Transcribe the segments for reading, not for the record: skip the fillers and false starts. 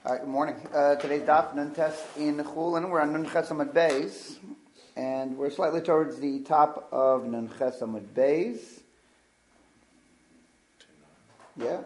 Good morning. Today's daf Nun Tes in Chulin. We're on Nun Ches Amud Beis, and we're slightly towards the top of Nun Ches Amud Beis. Yeah.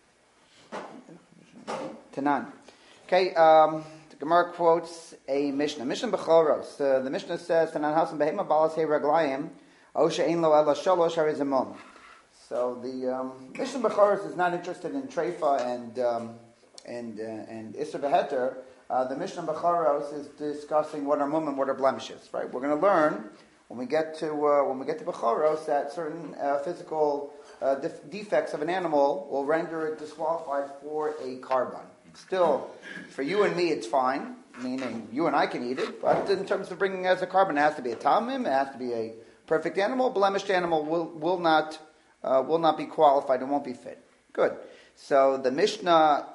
Tanan. Okay. The Gemara quotes a Mishnah. Mishnah Bechoros. The Mishnah says, "Tanan Hasan Behema Balas Hey Raglayim Osha Ein Lo Ela Shalosh Harizamon." So the Mishnah Bechoros is not interested in Treifa and Isser V'Heter. The Mishnah Bechoros is discussing what are mum and what are blemishes. Right? We're going to learn when we get to Bechoros that certain physical defects of an animal will render it disqualified for a carbon. Still, for you and me, it's fine. Meaning, you and I can eat it. But in terms of bringing it as a carbon, it has to be a tamim. It has to be a perfect animal. Blemished animal will not be qualified and won't be fit. Good. So the Mishnah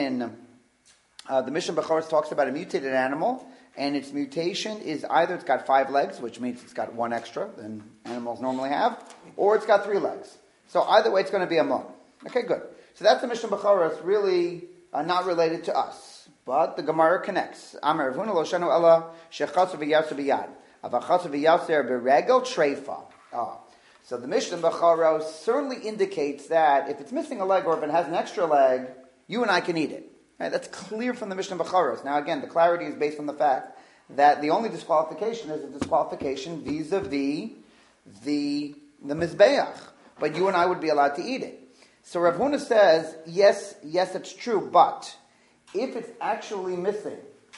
Bechoros talks about a mutated animal, and its mutation is either it's got 5 legs, which means it's got 1 extra than animals normally have, or it's got 3 legs. So either way, it's going to be a mum. Okay, good. So that's the Mishnah Bechoros, really not related to us, but the Gemara connects. Amar Ravuna lo shanu ela shechatzu v'yaser b'yad avachatzu v'yaser b'regel treifa. So the Mishnah Bechoros certainly indicates that if it's missing a leg or if it has an extra leg, you and I can eat it. Right? That's clear from the Mishnah Bechoros. Now again, the clarity is based on the fact that the only disqualification is a disqualification vis-a-vis the Mizbeach. But you and I would be allowed to eat it. So Rav Huna says, yes, it's true, but if it's actually missing,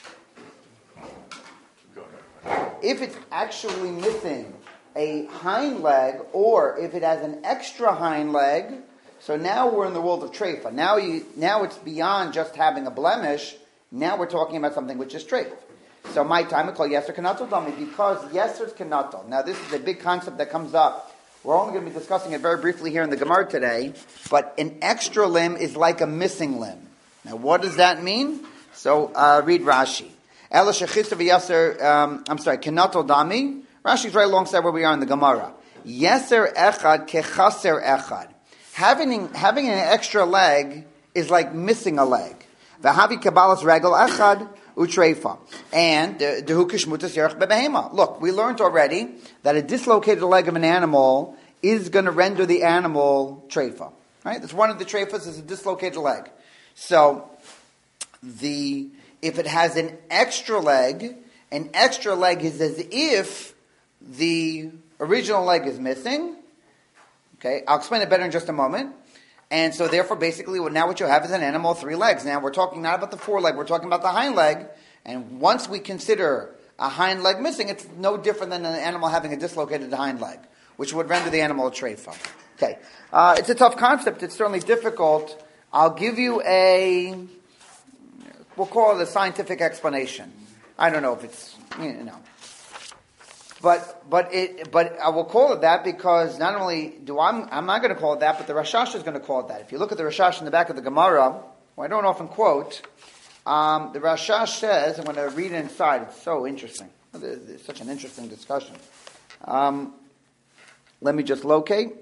a hind leg, or if it has an extra hind leg, so now we're in the world of treifa. Now it's beyond just having a blemish. Now we're talking about something which is treif. So my time we call yeser kanatal dami because yeser's kanatal. Now this is a big concept that comes up. We're only going to be discussing it very briefly here in the Gemara today. But an extra limb is like a missing limb. Now what does that mean? So read Rashi. Ela shechista v'yeser. Kanatal dami. Rashi's right alongside where we are in the Gemara. Yeser echad kechaser echad. Having an extra leg is like missing a leg. V'havi kabbalas regel echad utreifa. And dehu kishmutas yerach bebehema. Look, we learned already that a dislocated leg of an animal is going to render the animal treifa. Right? That's one of the treifas is a dislocated leg. So if it has an extra leg is as if the original leg is missing. Okay, I'll explain it better in just a moment. And so therefore, basically, now what you have is an animal with 3 legs. Now we're talking not about the 4 leg, we're talking about the hind leg. And once we consider a hind leg missing, it's no different than an animal having a dislocated hind leg, which would render the animal a treifa. Okay, it's a tough concept. It's certainly difficult. I'll give you we'll call it a scientific explanation. I don't know if it's, But I will call it that because not only I'm not going to call it that, but the Rashash is going to call it that. If you look at the Rashash in the back of the Gemara, who I don't often quote, the Rashash says, I'm going to read it inside. It's so interesting. It's such an interesting discussion. Let me just locate.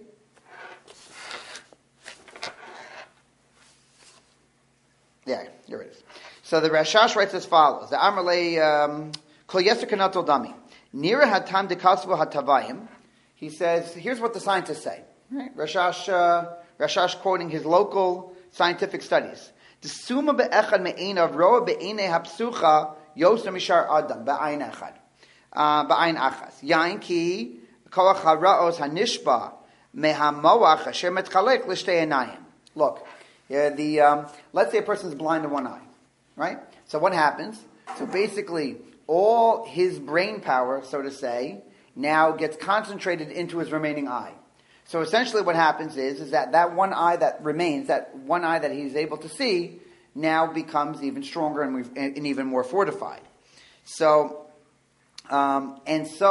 Yeah, here it is. So the Rashash writes as follows: the Amarle Kol Yeser Kanatal Dami. Nira hatam dekasvu hatavayim. He says, here's what the scientists say. Right? Rashash quoting his local scientific studies. Desuma be'echad me'einav roa be'einei hapsucha yosem mishar adam be'ayin echad. Be'ayin achas. Yain ki koach haraos hanishba mehamoach asher metchalek l'shtei einayim. Look, let's say a person's blind in one eye. Right? So what happens? So basically, all his brain power, so to say, now gets concentrated into his remaining eye. So essentially what happens is that one eye that remains, that one eye that he's able to see, now becomes even stronger and even more fortified. So, right?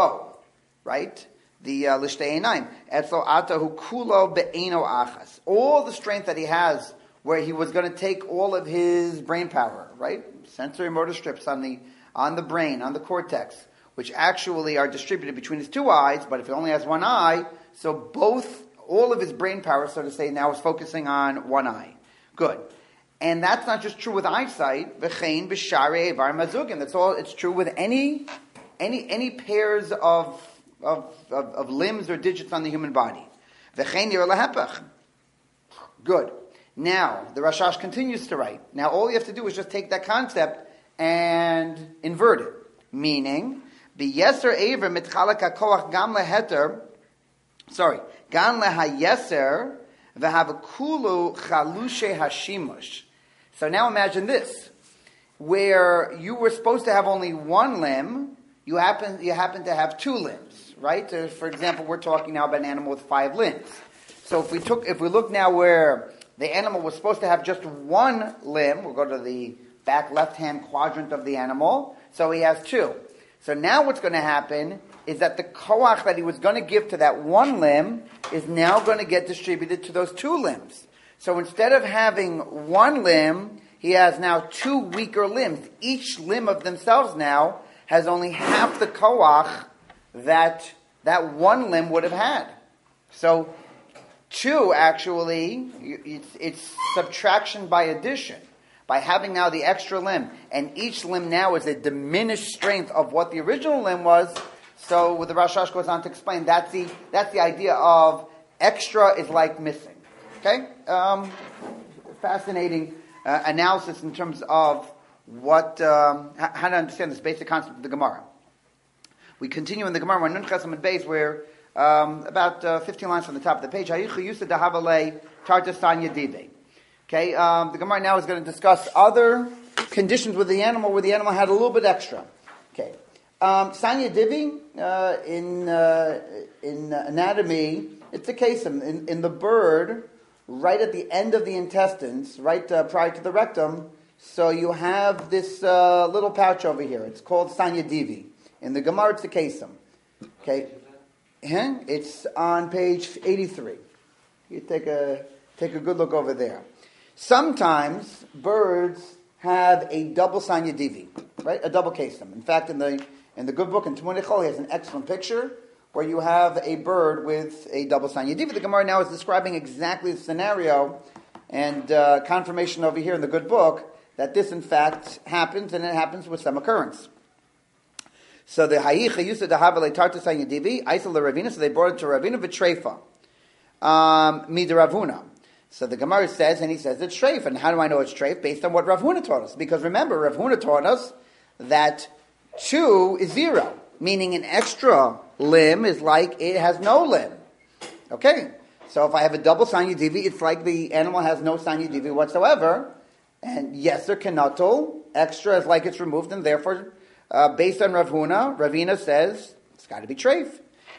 The Lishtei Einayim. Etzo atahu kulo be'eno achas. All the strength that he has, where he was going to take all of his brain power, right? Sensory motor strips on the brain, on the cortex, which actually are distributed between his 2 eyes, but if he only has one eye, so all of his brain power, so to say, now is focusing on one eye. Good. And that's not just true with eyesight. V'chein b'sharei ivar mazugim. That's all. It's true with any pairs of limbs or digits on the human body. V'chein yer lahepach. Good. Now the Rashash continues to write. Now all you have to do is just take that concept and invert it, meaning b'yeser ever mitchalak hakoach gam leheter. Sorry, gam lehayeser v'havakulu chalushe hashimush. So now imagine this, where you were supposed to have only one limb, you happen to have two limbs, right? So for example, we're talking now about an animal with 5 limbs. So if we look now where the animal was supposed to have just one limb, we'll go to the back left-hand quadrant of the animal, so he has 2. So now what's going to happen is that the koach that he was going to give to that one limb is now going to get distributed to those 2 limbs. So instead of having one limb, he has now 2 weaker limbs. Each limb of themselves now has only half the koach that one limb would have had. So 2 actually, it's subtraction by addition. By having now the extra limb, and each limb now is a diminished strength of what the original limb was. So what the Rashash goes on to explain, that's the idea of extra is like missing. Okay? Fascinating analysis in terms of how to understand this basic concept of the Gemara. We continue in the Gemara, we're Nun Chesam and Beis, where about 15 lines from the top of the page, Hayichu Yusa Dahavale Tartasanya Dibe. Okay, the Gemara now is going to discuss other conditions with the animal where the animal had a little bit extra. Okay, Sanya Divi in anatomy, it's the case in the bird, right at the end of the intestines, right prior to the rectum. So you have this little pouch over here. It's called Sanya Divi. In the Gemara, it's the Kesem. Okay, it's on page 83. You take a good look over there. Sometimes birds have a double Sanya Divi, right? A double Kesem. In fact, in the good book in Tumunei Chol, he has an excellent picture where you have a bird with a double Sanya Divi. The Gemara now is describing exactly the scenario and confirmation over here in the good book that this in fact happens, and it happens with some occurrence. So the Hayicha used to have a tarta Sanya Divi, Aisel the Ravina, so they brought it to Ravina V'treifa, Mida Ravuna. So the Gemara says, and he says it's treif. And how do I know it's treif? Based on what Rav Huna taught us. Because remember, Rav Huna taught us that 2 is 0. Meaning an extra limb is like it has no limb. Okay? So if I have a double Sanya Divi, it's like the animal has no Sanya Divi whatsoever. And yeser kenotel, extra is like it's removed. And therefore, based on Rav Huna, Ravina says, it's got to be treif.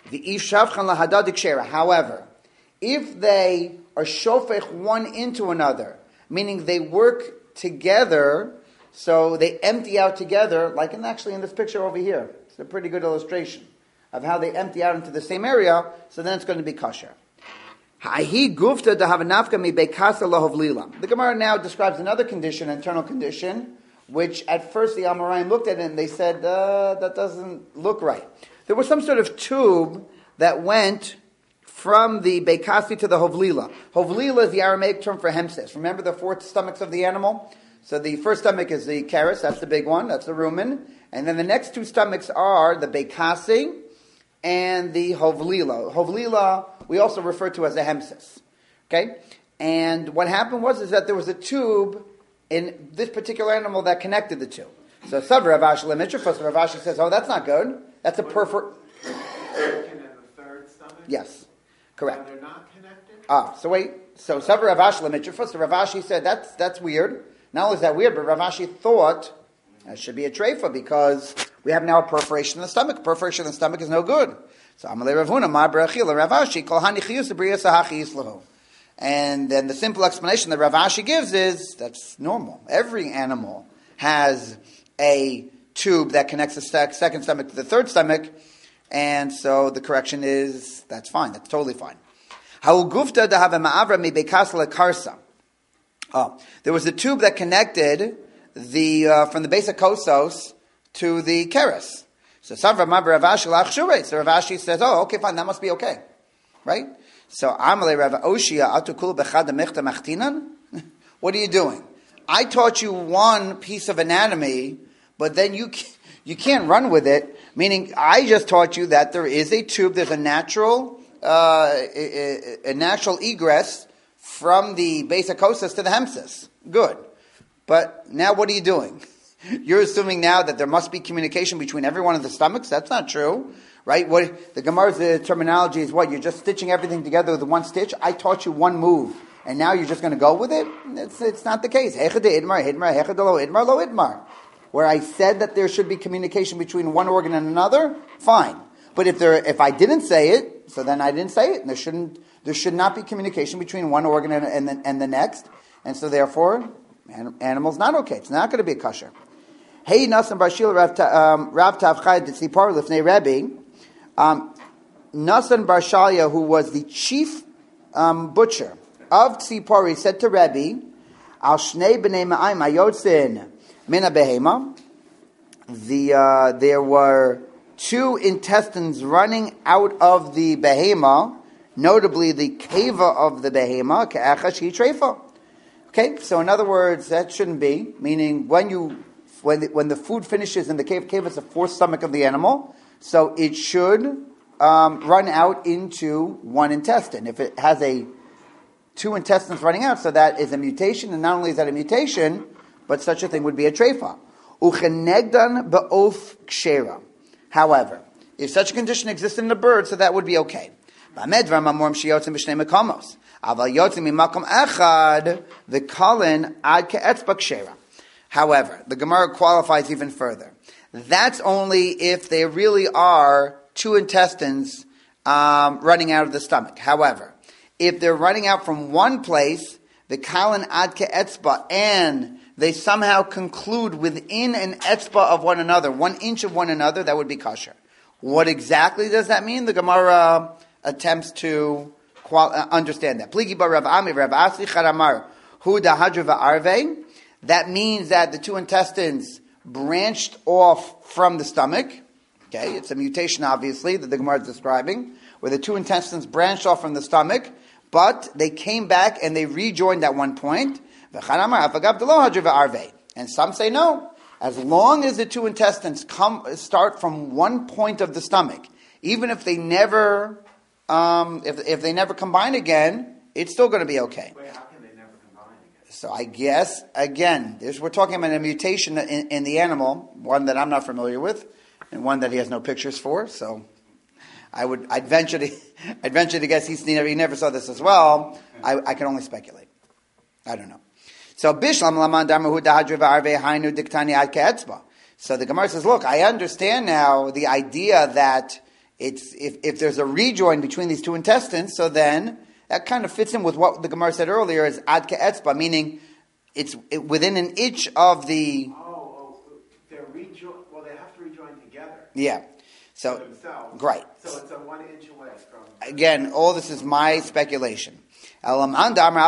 However, if they are shofech one into another, meaning they work together, so they empty out together, like actually in this picture over here. It's a pretty good illustration of how they empty out into the same area, so then it's going to be kosher. The Gemara now describes another condition, internal condition, which at first the Amoraim looked at it and they said, that doesn't look right. There was some sort of tube that went from the Beikasi to the Hovlila. Hovlila is the Aramaic term for hemses. Remember the 4 stomachs of the animal? So the first stomach is the keres, that's the big one, that's the rumen. And then the next 2 stomachs are the Beikasi and the Hovlila. Hovlila we also refer to as a hemses. Okay? And what happened is that there was a tube in this particular animal that connected the 2. So Savra Rav Ashi Lemitra, first Rav Ashi says, that's not good. That's a perfect... Yes. Correct. So they're not connected? So wait. So Savra Rav Ashi Lemitra, first Rav Ashi said, that's weird. Not only is that weird, but Rav Ashi thought it should be a treifa because we have now a perforation in the stomach. Perforation in the stomach is no good. So Amalei Rav Huna, Ma Berachila, Rav Ashi, Kol Hani Chiyus B'Riyas Hachi Yislahu. And then the simple explanation that Rav Ashi gives is, that's normal. Every animal has a tube that connects the second stomach to the third stomach, and so the correction is, that's fine, that's totally fine. There was a tube that connected from the base of Kosos to the keres. So Rav Ashi says, okay, fine, that must be okay. Right? So Amalei Rav Oshia Atukul Bechad Mechta Machtinan. What are you doing? I taught you one piece of anatomy, but then you can't run with it. Meaning, I just taught you that there is a tube. There's a natural egress from the basic costus to the hemsis. Good, but now what are you doing? You're assuming now that there must be communication between every one of the stomachs. That's not true, right? What the Gemara's terminology is, what you're just stitching everything together with one stitch. I taught you one move, and now you're just going to go with it. It's not the case. Where I said that there should be communication between one organ and another, fine. But if I didn't say it, so then I didn't say it, and there should not be communication between one organ and the next, and so therefore, animal's not okay. It's not going to be a kosher. Hey, Nasan Barshil Rav Tavchai Tzipar Lifnei Rebbe. Nasan Barshalia, who was the chief butcher of Tzipor, he said to Rebbe, Al Shnei B'nei Ma'ayim Hayotzin Mina Behema. There were two intestines running out of the behema, notably the keva of the behema, Ke'echa Shi Treifa. Okay, so in other words, that shouldn't be, meaning when the food finishes in the cave is the fourth stomach of the animal, so it should run out into one intestine. If it has two intestines running out, so that is a mutation, and not only is that a mutation, but such a thing would be a treifa. Uchenegdan be'of kshera. However, if such a condition existed in a bird, so that would be okay. However, the Gemara qualifies even further. That's only if there really are two intestines running out of the stomach. However, if they're running out from one place, the kalan ad ke'etzba, and they somehow conclude within an etzba of one another, 1 inch of one another, that would be kosher. What exactly does that mean? The Gemara attempts to understand that. That means that the two intestines branched off from the stomach. Okay, it's a mutation, obviously, that the Gemara is describing, where the two intestines branched off from the stomach, but they came back and they rejoined at one point. And some say no. As long as the two intestines start from one point of the stomach, even if they never if they never combine again, it's still going to be okay. Wait, how can they never combine again? So I guess, again, we're talking about a mutation in the animal, one that I'm not familiar with, and one that he has no pictures for, so I'd venture to guess he never saw this as well. I can only speculate. I don't know. So Bishlam Laman Damahu Dahadriva Arve Hainu Diktani Ad Ke'etzba. So the Gemara says, look, I understand now the idea that it's if there's a rejoin between these two intestines, so then that kind of fits in with what the Gemara said earlier is Ad Ke'etzba, meaning it's within an inch of the... They're well, they have to rejoin together. Yeah. So, themselves. Right. So it's a 1 inch away from... Again, all this is my speculation. So the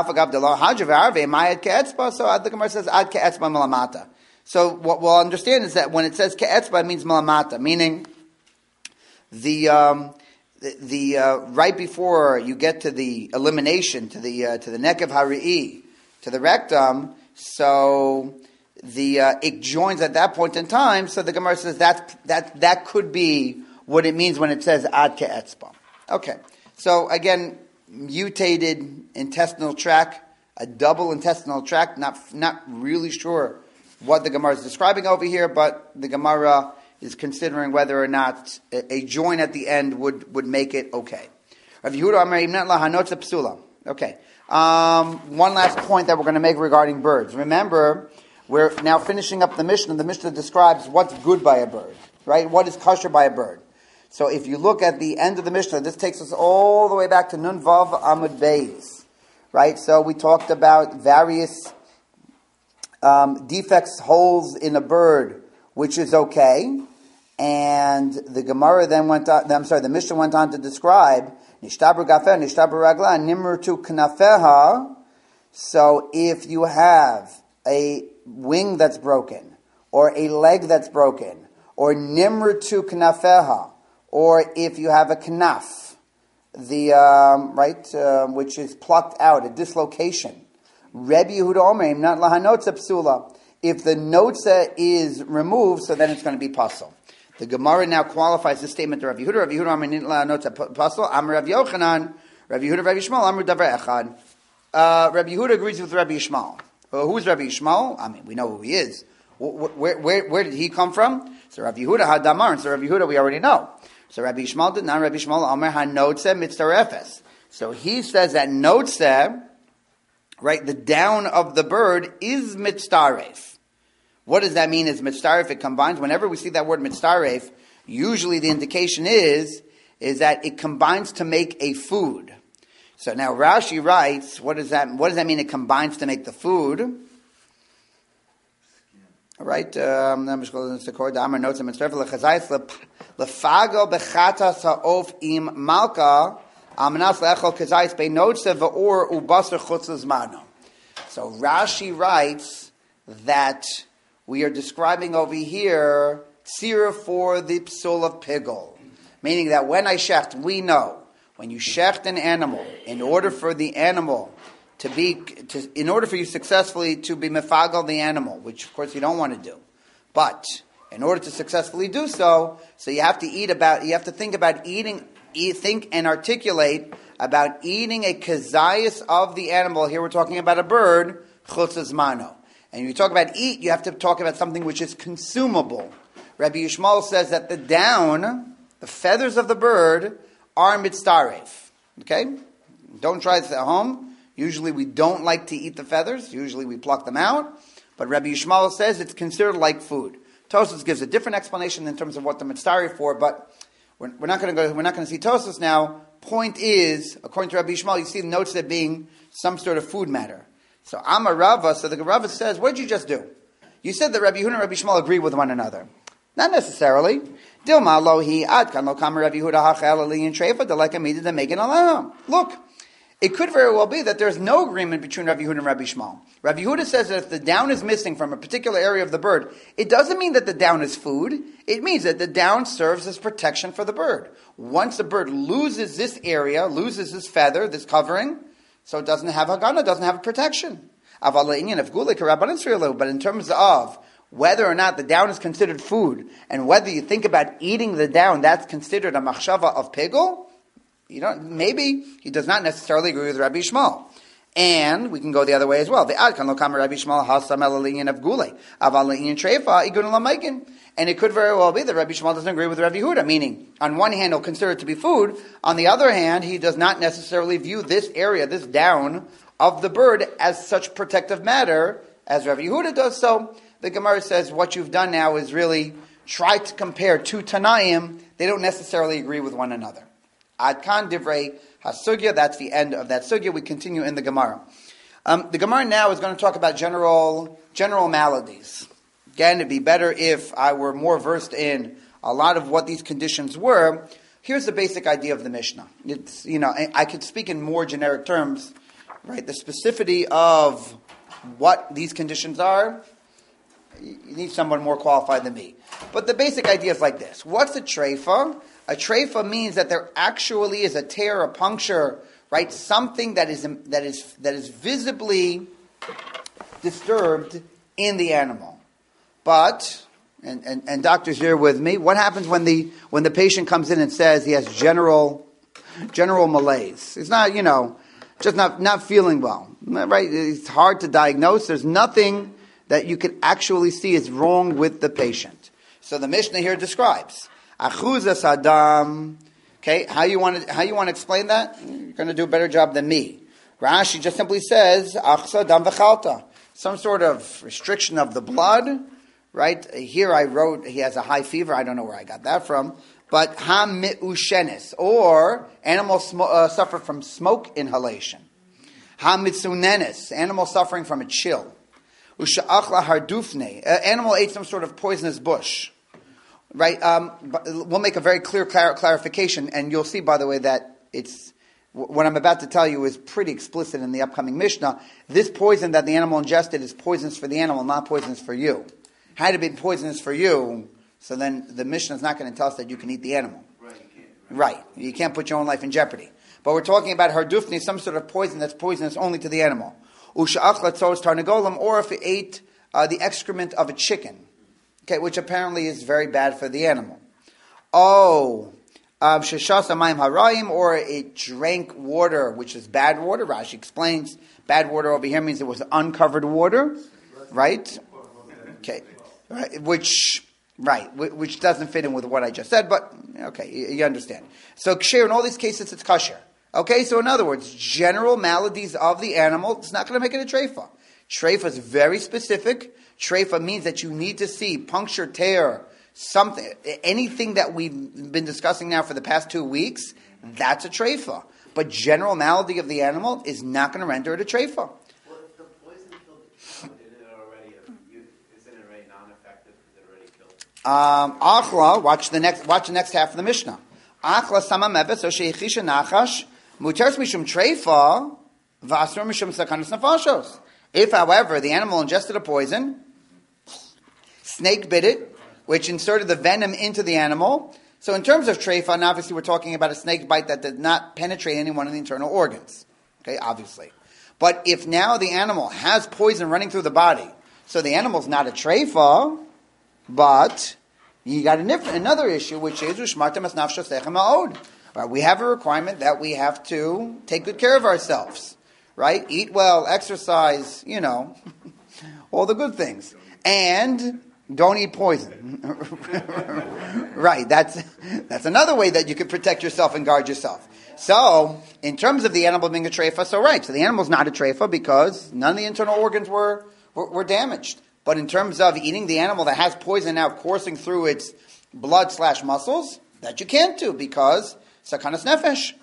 Gemara says Ad Ke'etzba Malamata. So what we'll understand is that when it says Ke'etzba, it means Malamata, meaning the right before you get to the elimination, to the neck of Hari'i, to the rectum, so it joins at that point in time. So the Gemara says that could be what it means when it says Ad Ke'etzba. Okay, so again, mutated intestinal tract, a double intestinal tract. Not really sure what the Gemara is describing over here, but the Gemara is considering whether or not a join at the end would make it okay. Rav Yehuda Amar Imnat Lahanotza Psula. Okay. One last point that we're going to make regarding birds. Remember, we're now finishing up the Mishnah. The Mishnah describes what's good by a bird, right? What is kosher by a bird. So if you look at the end of the Mishnah, this takes us all the way back to Nun Vav Amud Beis, right? So we talked about various defects, holes in a bird, which is okay. And the Gemara then the Mishnah went on to describe Nishtabru Gafer, Nishtabru Ragla, Nimrutu Knafeha. So if you have a wing that's broken, or a leg that's broken, or Nimrutu Knafeha, or if you have a knaf, which is plucked out, a dislocation Rebbe Yehuda Omer, not lahanotza psula. If the notza is removed, so then it's going to be pasul. The Gemara now qualifies this statement to Rabbi Yehuda. Rabbi Yehuda Omer nit lahanotza pasul. Amar Rabbi Yochanan. Rabbi Yehuda, Rabbi Yishmael. Amar davar echad. Rabbi Yehuda agrees with Rabbi Yishmael. Who's Rabbi Yishmael? I mean, we know who he is. Where did he come from? So Rabbi Yehuda had damar. So Rabbi Yehuda we already know. So Rabbi Yishmael did not. Rabbi Yishmael Amar hanotza mitzarefes. So he says that notza, right, the down of the bird is mitzaref. What does that mean? Is mitzaref? It combines. Whenever we see that word mitzaref, usually the indication is that it combines to make a food. So now Rashi writes, what does that mean? It combines to make the food. All right. So Rashi writes that we are describing over here tzira for the psul of pigul, meaning that when I shecht, we know when you shecht an animal, in order for the animal in order for you successfully to be mefagel the animal, which of course you don't want to do, but in order to successfully do so you have to think and articulate about eating a kazayas of the animal. Here we're talking about a bird, chutz zmano. And when you talk about eat, you have to talk about something which is consumable. Rabbi Yishmael says that the down, the feathers of the bird, are mitzaref. Okay? Don't try this at home. Usually we don't like to eat the feathers. Usually we pluck them out. But Rabbi Yishmael says it's considered like food. Tosfos gives a different explanation in terms of what the mitzaref for, but we're not going to see Tosfos now. Point is, according to Rabbi Yishmael, you see the notes that being some sort of food matter. So Amar Rava, so the Rava says, what did you just do? You said that Rabbi Yehuda and Rabbi Yishmael agree with one another. Not necessarily. Dilma lohi ad kan lo kama Rabbi Yehuda hachel aliyin treifa deleka midid the megan alam. Look, it could very well be that there's no agreement between Rabbi Yehuda and Rabbi Yishmael. Rabbi Yehuda says that if the down is missing from a particular area of the bird, it doesn't mean that the down is food. It means that the down serves as protection for the bird. Once the bird loses this area, loses this feather, this covering, so it doesn't have hagana, doesn't have protection. But in terms of whether or not the down is considered food, and whether you think about eating the down, that's considered a machshava of pigul, maybe he does not necessarily agree with Rabbi Yishmael. And we can go the other way as well. And it could very well be that Rabbi Yishmael doesn't agree with Rabbi Yehuda, meaning, on one hand, he'll consider it to be food. On the other hand, he does not necessarily view this area, this down of the bird, as such protective matter as Rabbi Yehuda does. So the Gemara says what you've done now is really try to compare two Tanaim. They don't necessarily agree with one another. Ad kan divrei hasugya. That's the end of that sugya. We continue in the Gemara. The Gemara now is going to talk about general maladies. Again, it'd be better if I were more versed in a lot of what these conditions were. Here's the basic idea of the Mishnah. It's, I could speak in more generic terms, right? The specificity of what these conditions are, you need someone more qualified than me. But the basic idea is like this. What's a treifa? A treifa means that there actually is a tear, a puncture, right? Something that is visibly disturbed in the animal. But, and doctors here with me, what happens when the patient comes in and says he has general malaise? It's not, just not feeling well, right? It's hard to diagnose. There's nothing that you could actually see is wrong with the patient. So the Mishnah here describes achuzas adam. Okay, how you want to explain that? You're going to do a better job than me. Rashi just simply says achsa dam v'chalta, some sort of restriction of the blood. Right here, I wrote he has a high fever. I don't know where I got that from, but ha-mi'ushenis, or animals suffer from smoke inhalation. Ha-mitzunenis, animal suffering from a chill. Usha'achla hardufne, animal ate some sort of poisonous bush. Right? We'll make a very clear clarification, and you'll see, by the way, that it's what I'm about to tell you is pretty explicit in the upcoming Mishnah. This poison that the animal ingested is poisonous for the animal, not poisonous for you. Had it been poisonous for you, so then the Mishnah is not going to tell us that you can eat the animal. Right. You can't put your own life in jeopardy. But we're talking about hardufni, some sort of poison that's poisonous only to the animal. Usha'achla tzos tarnagolim, or if it ate the excrement of a chicken, okay, which apparently is very bad for the animal. Oh, sheshasa mayim harayim, or it drank water, which is bad water. Rashi explains bad water over here means it was uncovered water, right? Okay, right, which doesn't fit in with what I just said, but okay, you understand. So ksher in all these cases it's kasher. Okay, so in other words, general maladies of the animal, it's not going to make it a treifa. Treifa is very specific. Treifa means that you need to see puncture, tear, something, anything that we've been discussing now for the past 2 weeks, that's a treifa. But general malady of the animal is not going to render it a treifa. Well, if the poison killed in it already, isn't it already non-effective because it already killed? Achla, watch the next half of the Mishnah. Achla sama mebet, so sheichisha nachash, muters mishum treifa, v'asur mishum sakanas nefashos. If, however, the animal ingested a poison, snake bit it, which inserted the venom into the animal. So in terms of treifa, and obviously we're talking about a snake bite that did not penetrate any one of the internal organs. Okay, obviously. But if now the animal has poison running through the body, so the animal's not a treifa, but you got another issue, which is ushmartem as nafsho sechem ma'od. Right, we have a requirement that we have to take good care of ourselves. Right? Eat well, exercise, all the good things. And don't eat poison. Right, that's another way that you can protect yourself and guard yourself. So, in terms of the animal being a treifa, so the animal's not a treifa because none of the internal organs were damaged. But in terms of eating the animal that has poison now coursing through its blood/muscles, that you can't do because sakanas nefesh.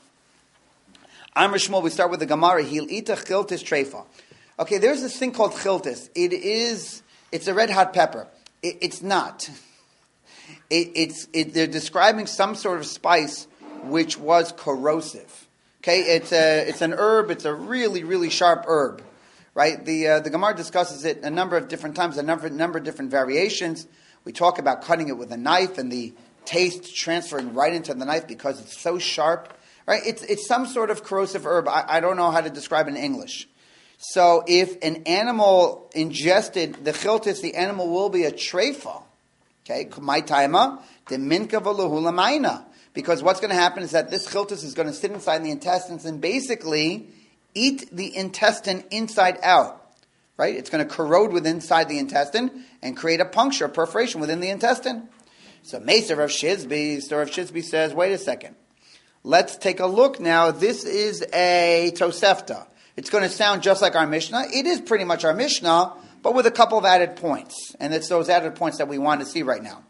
Amr Shmuel, we start with the Gemara. He'll eat a chiltis treifa. Okay, there's this thing called chiltis. It's a red hot pepper. It's not. They're describing some sort of spice which was corrosive. Okay, it's an herb. It's a really, really sharp herb, right? The Gemara discusses it a number of different times, a number of different variations. We talk about cutting it with a knife and the taste transferring right into the knife because it's so sharp. Right? It's some sort of corrosive herb. I don't know how to describe it in English. So if an animal ingested the chiltis, the animal will be a treifa. Okay, my taima the minka v'luhulamaina. Because what's going to happen is that this chiltis is going to sit inside the intestines and basically eat the intestine inside out. Right? It's going to corrode within inside the intestine and create a puncture, a perforation within the intestine. So Meiser Rav Shizbi says, wait a second. Let's take a look now. This is a Tosefta. It's going to sound just like our Mishnah. It is pretty much our Mishnah, but with a couple of added points. And it's those added points that we want to see right now.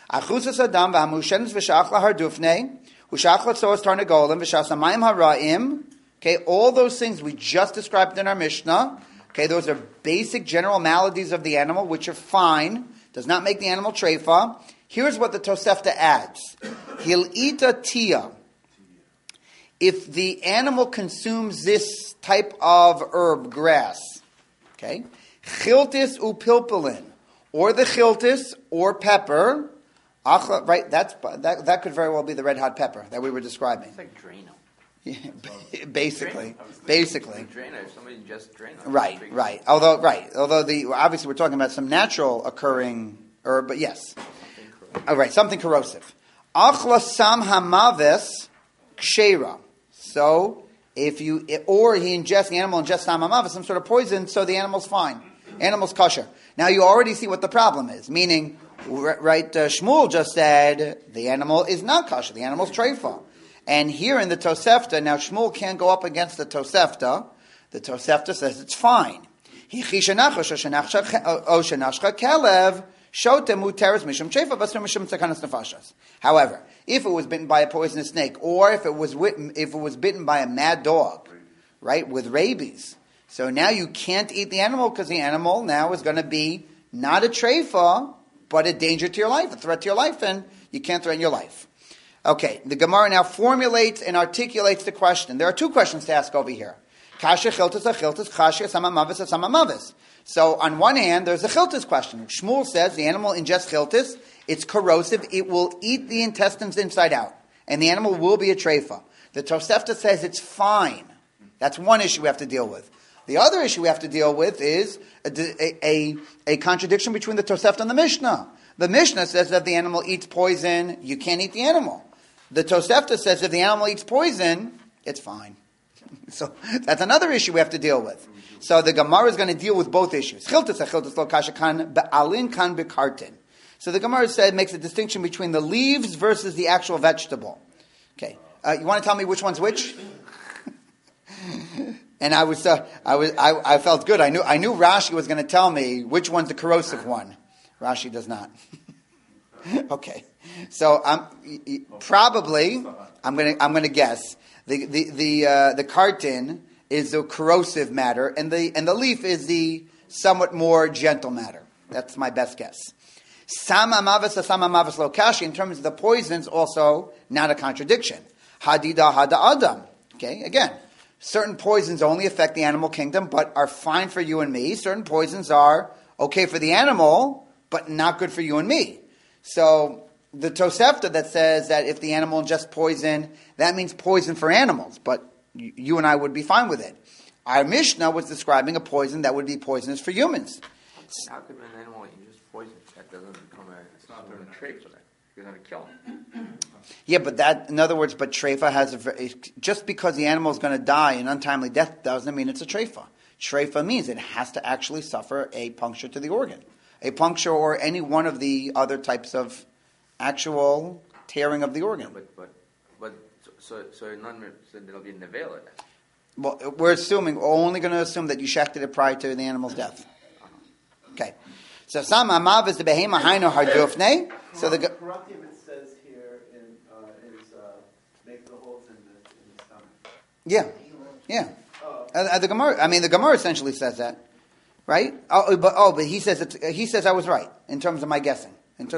Okay, all those things we just described in our Mishnah. Okay, those are basic general maladies of the animal, which are fine. Does not make the animal treifa. Here's what the Tosefta adds. He'll eat a tia. If the animal consumes this type of herb, grass, okay, chiltis upilpilin, or the chiltis or pepper, right? That could very well be the red hot pepper that we were describing. It's like Drano. Yeah, basically. Drano, if somebody just Drano. Right. Although obviously we're talking about some natural occurring herb, but yes. Something corrosive. Achla sam hamaves kshera. So, the animal ingests sam hamaves, some sort of poison, so the animal's fine. Animal's kosher. Now you already see what the problem is, meaning, Shmuel just said the animal is not kosher, the animal's treifa. And here in the Tosefta, now Shmuel can't go up against the Tosefta. The Tosefta says it's fine. However, if it was bitten by a poisonous snake, or if it was bitten by a mad dog, right, with rabies, so now you can't eat the animal because the animal now is going to be not a treifa, but a danger to your life, a threat to your life, and you can't threaten your life. Okay, the Gemara now formulates and articulates the question. There are two questions to ask over here. Kasha chiltis achiltis, kasha samamavis samamavis. So on one hand, there's a chiltis question. Shmuel says the animal ingests chiltis, it's corrosive, it will eat the intestines inside out, and the animal will be a treifa. The Tosefta says it's fine. That's one issue we have to deal with. The other issue we have to deal with is a contradiction between the Tosefta and the Mishnah. The Mishnah says that if the animal eats poison, you can't eat the animal. The Tosefta says if the animal eats poison, it's fine. So that's another issue we have to deal with. So the Gemara is going to deal with both issues. So the Gemara makes a distinction between the leaves versus the actual vegetable. Okay, you want to tell me which one's which? And I felt good. I knew Rashi was going to tell me which one's the corrosive one. Rashi does not. Okay, so I'm going to guess the cartin is the corrosive matter, and the leaf is the somewhat more gentle matter. That's my best guess. Sama mavis lokashi, in terms of the poisons, also not a contradiction. Hadida hada adam. Okay, again, certain poisons only affect the animal kingdom, but are fine for you and me. Certain poisons are okay for the animal, but not good for you and me. So the Tosefta that says that if the animal ingests poison, that means poison for animals, but you and I would be fine with it. Our Mishnah was describing a poison that would be poisonous for humans. How could an animal ingest poison? That doesn't become it's not a treifa. You're going to kill him. Yeah, but in other words, treifa has just because the animal is going to die an untimely death doesn't mean it's a treifa. Treifa means it has to actually suffer a puncture to the organ. A puncture or any one of the other types of actual tearing of the organ. So there'll be a nevela. Well, we're only going to assume that you shechted it prior to the animal's death. Okay. So some amav is the behema haino hardufne. So the corruptive it says here is make the holes in the stomach. Yeah. The Gemara essentially says that, right? But he says I was right in terms of my guessing.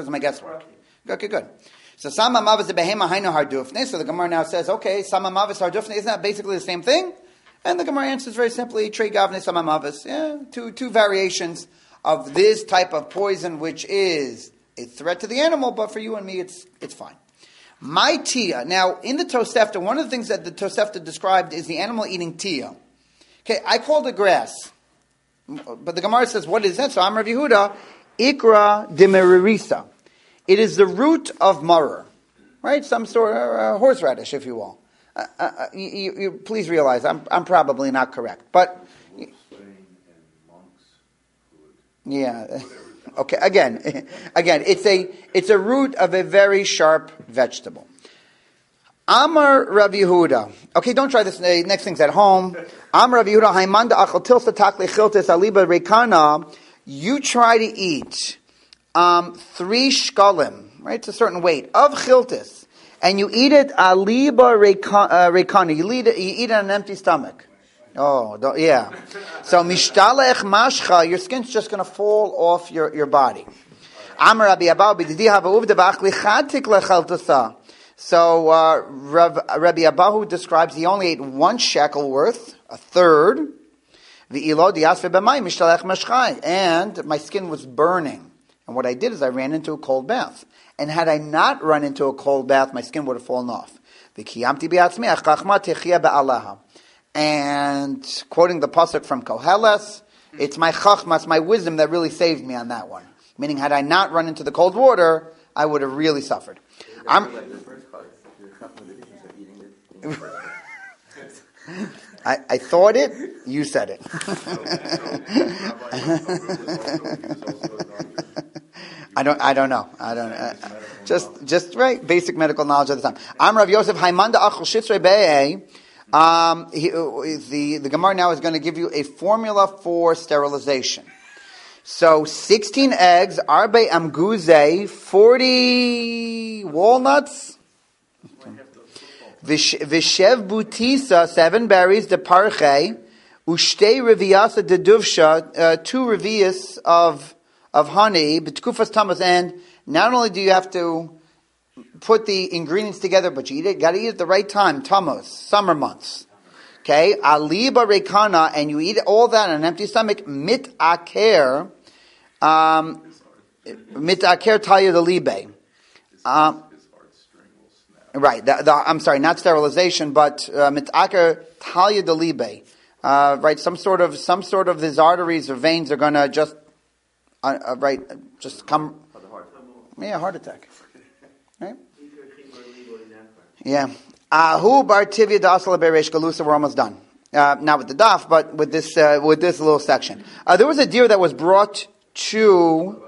Okay, good. So sama mavis behema haino hardufne. So the Gemara now says, okay, sama mavis hardufne, isn't that basically the same thing? And the Gemara answers very simply, trei gavne sama mavis. Yeah, two variations of this type of poison, which is a threat to the animal, but for you and me, it's fine. My tia. Now, in the Tosefta, one of the things that the Tosefta described is the animal eating tia. Okay, I called it grass, but the Gemara says, what is that? So I'm Rav Yehuda, ikra demeririsa. It is the root of maror, right? Some sort of horseradish, if you will. You please realize I'm probably not correct, but yeah. Okay. Again, it's a root of a very sharp vegetable. Amar Rav Yehuda. Okay, don't try this. Next thing's at home. Amar Rav Yehuda. Haimanda achal tilsa takle chiltis aliba rekana. You try to eat 3 shkalim, right? It's a certain weight of chiltis, and you eat it aliba rekana. You eat it on an empty stomach. Yeah. So mishtalech mashcha, your skin's just going to fall off your body. Amar Rabbi Abahu b'didi hava uvda v'achli chatik lechaltasa. So Rabbi Abahu describes he only ate 1 shekel worth, a third. V'ilo diasve b'mayim mishtalech mashchai, and my skin was burning. And what I did is I ran into a cold bath. And had I not run into a cold bath, my skin would have fallen off. V'kiyamti bi'atzmiach chachma techia ba'alaha. And quoting the pasuk from Koheles, it's my chachma, it's my wisdom that really saved me on that one. Meaning, had I not run into the cold water, I would have really suffered. I thought it, you said it. I don't know. Just right, basic medical knowledge at the time. I'm Rav Yosef Haimanda Achel Shitzrei Be'eh. The Gemara now is going to give you a formula for sterilization. So 16 eggs, arbe amguze, 40 walnuts, vishev butisa, 7 berries, de parche, ushte reviasa de duvsha, 2 revias of honey, betkufas tamas, and not only do you have to put the ingredients together, but you got to eat it at the right time, tammuz, summer months. Okay, aliba rekana, and you eat all that on an empty stomach, mitaker talya delibe. Right, I'm sorry, not sterilization, but mitaker talya delibe. right? Some sort of these arteries or veins are going to just come. Heart attack. Right? Yeah. Ahu bar tivya dasala beresh galusa. We're almost done. Not with the daf, but with this little section. There was a deer that was brought to.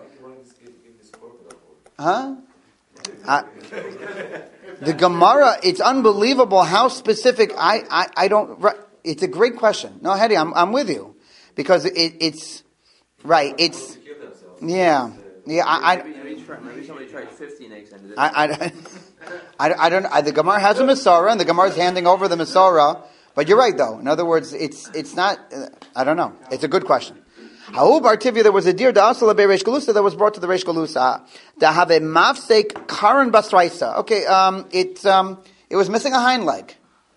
The Gemara. It's unbelievable how specific. I don't. It's a great question. No, Hedy, I'm with you because it's right. It's yeah. Maybe somebody tried 50 eggs and I don't. The Gemara has a Masorah, and the Gemara is handing over the Masorah. But you're right, though. In other words, it's not. I don't know. It's a good question. Ha'u bar tivya, there was a deer da'asala be'reish galusa that was brought to the reish galusa. To have a mafsek karan basraisa. Okay, it was missing a hind leg.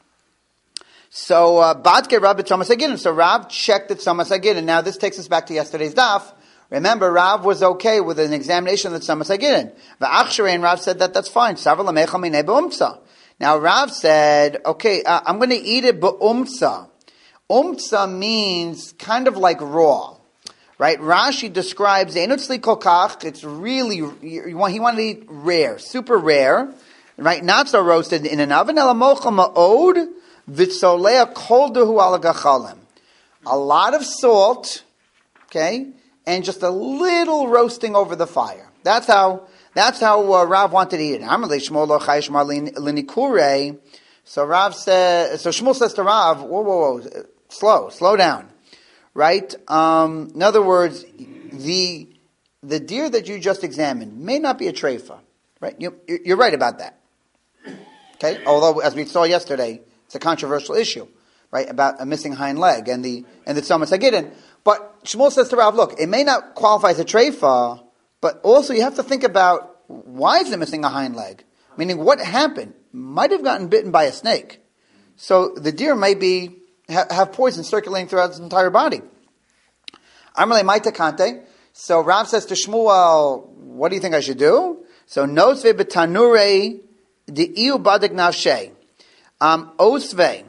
So Badke Rav Thomas Agin. So Rav checked at Thomas Agin, and now this takes us back to yesterday's daf. Remember, Rav was okay with an examination that Thomas Agin. V'achsharei, and Rav said that's fine. Savar lamecha minei be'umtza. Now Rav said, okay, I'm going to eat it be'umtza. Umtza means kind of like raw. Right? Rashi describes Einutzli kokach. It's really, he wanted to eat rare, super rare. Right? Not so roasted in an oven. Elamocha ma'od v'tzolea kol dehu ala gachalim. A lot of salt, okay, and just a little roasting over the fire. That's how Rav wanted to eat it. Amalei Shmuel lo chayish mar linikure. So Rav says. So Shmuel says to Rav, "Whoa, slow down." Right? In other words, the deer that you just examined may not be a treifa. Right? You're right about that. Okay? Although, as we saw yesterday, it's a controversial issue, right? About a missing hind leg and the Tzoma Sagidin. But Shmuel says to Rav, look, it may not qualify as a treifa, but also you have to think about why is it missing a hind leg? Meaning, what happened? Might have gotten bitten by a snake. So the deer may have poison circulating throughout its entire body. Amalei Maita Kante. So Rav says to Shmuel, what do you think I should do? So Nosve betanure de iu badik navshe. Osve.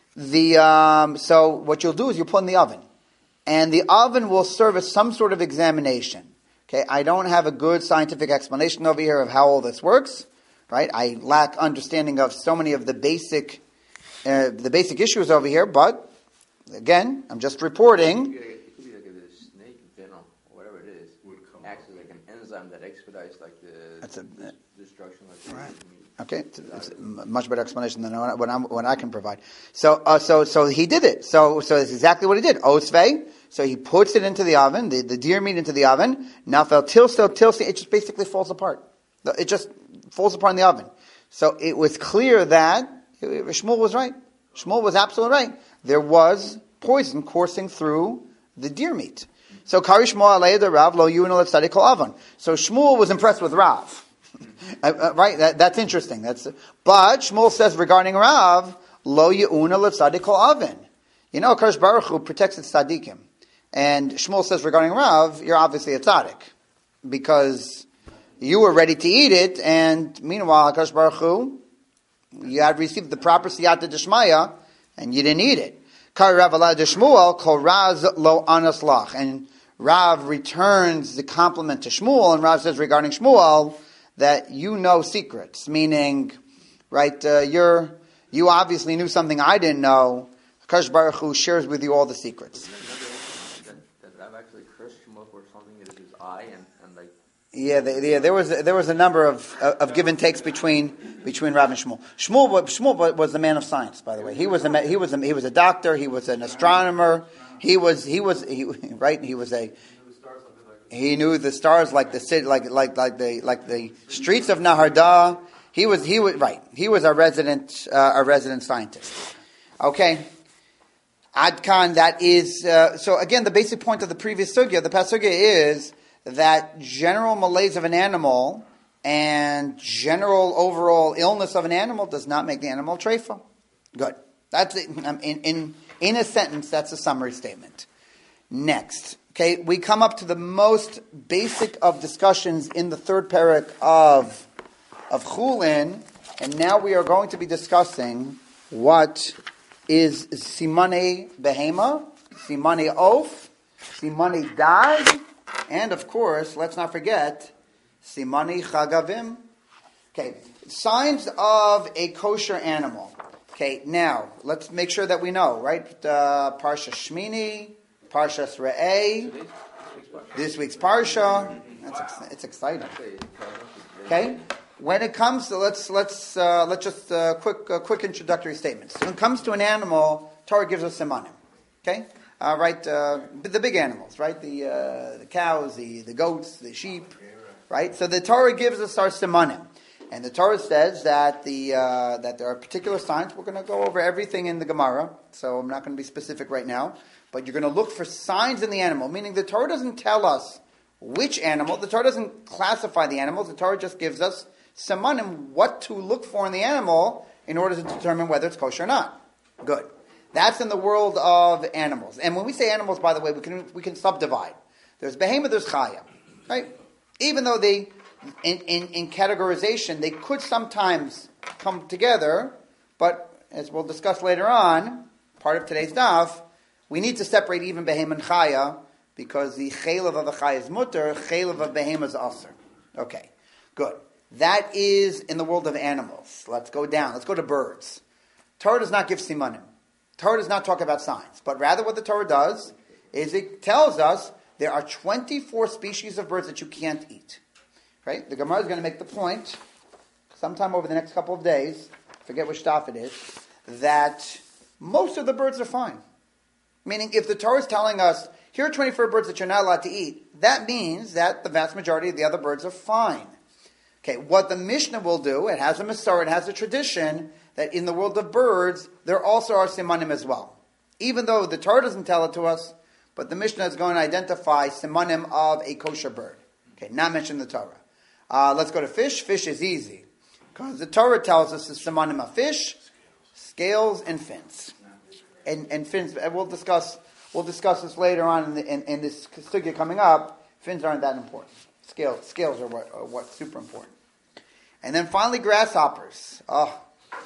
So what you'll do is you put in the oven. And the oven will serve as some sort of examination. Okay, I don't have a good scientific explanation over here of how all this works. Right? I lack understanding of so many of the basic issues over here, but again, I'm just reporting. It could be like a snake venom or whatever it is. Acts as like an enzyme that expedites like the destruction of the meat. Okay, it's a much better explanation than what I can provide. So he did it. So it's exactly what he did. Osvei. So he puts it into the oven, the deer meat into the oven. Nafel tilsi. It just basically falls apart. It just falls apart in the oven. So it was clear that Shmuel was right. Shmuel was absolutely right. There was poison coursing through the deer meat. So Kari Shmuel Aleida Rav Lo Yunal Tzadi Kol Avon. So Shmuel was impressed with Rav. Right? That's interesting. But Shmuel says regarding Rav, Lo Yunal Tzadi Kol Avon. You know, Akash Baruch Hu protects its tzaddikim. And Shmuel says regarding Rav, you're obviously a tzaddik. Because you were ready to eat it, and meanwhile, Akash Baruch Hu, you had received the proper siyata d'shmaya, and you didn't eat it. Kari Rav Alad Shmuel kol raz lo anas lach, and Rav returns the compliment to Shmuel, and Rav says regarding Shmuel that you know secrets, meaning, right? You obviously knew something I didn't know. Hakadosh Baruch Hu shares with you all the secrets. That Rav actually cursed Shmuel for something that is his eye and like. Yeah, there was a number of give and takes between Rav and Shmuel. Shmuel was the man of science, by the way. He was a doctor. He was an astronomer. He knew the stars like the city, like the streets of Naharda. He was right. He was our resident scientist. Okay. Adkan, that is, so again, the basic point of the previous sugya, the past sugya is that general malaise of an animal and general overall illness of an animal does not make the animal treifa. Good. That's it. In a sentence, that's a summary statement. Next. Okay, we come up to the most basic of discussions in the third parak of Chulin, and now we are going to be discussing what is simane behema, simane of, simane dag, and of course, let's not forget, simane chagavim. Okay, signs of a kosher animal. Okay, now, let's make sure that we know, right? Parsha Shmini, Parshas Re'eh, this week's Parsha. It's exciting. Okay, when it comes to let's just quick introductory statements. When it comes to an animal, Torah gives us simanim. Okay, right? The big animals, right? The cows, the goats, the sheep, right? So the Torah gives us our simanim. And the Torah says that that there are particular signs. We're going to go over everything in the Gemara, so I'm not going to be specific right now. But you're going to look for signs in the animal, meaning the Torah doesn't tell us which animal. The Torah doesn't classify the animals. The Torah just gives us simanim, what to look for in the animal in order to determine whether it's kosher or not. Good. That's in the world of animals. And when we say animals, by the way, we can subdivide. There's behemoth, there's chaya, right? Even though they in categorization, they could sometimes come together, but as we'll discuss later on, part of today's daf, we need to separate even behem and chaya, because the chaylev of a chaya is mutter, chaylev of behem is aser. Okay, good. That is in the world of animals. Let's go down. Let's go to birds. Torah does not give simanim. Torah does not talk about signs, but rather what the Torah does is it tells us there are 24 species of birds that you can't eat. Right? The Gemara is going to make the point, sometime over the next couple of days, forget which daf it is, that most of the birds are fine. Meaning, if the Torah is telling us, here are 24 birds that you're not allowed to eat, that means that the vast majority of the other birds are fine. Okay, what the Mishnah will do, it has a Masorah, it has a tradition, that in the world of birds, there also are simanim as well. Even though the Torah doesn't tell it to us, but the Mishnah is going to identify simanim of a kosher bird. Okay, not mention the Torah. Let's go to fish. Fish is easy, because the Torah tells us the simanim of fish, scales, and fins. And fins, and we'll discuss this later on in this sugya coming up. Fins aren't that important. Scales are what's super important. And then finally, grasshoppers. Oh,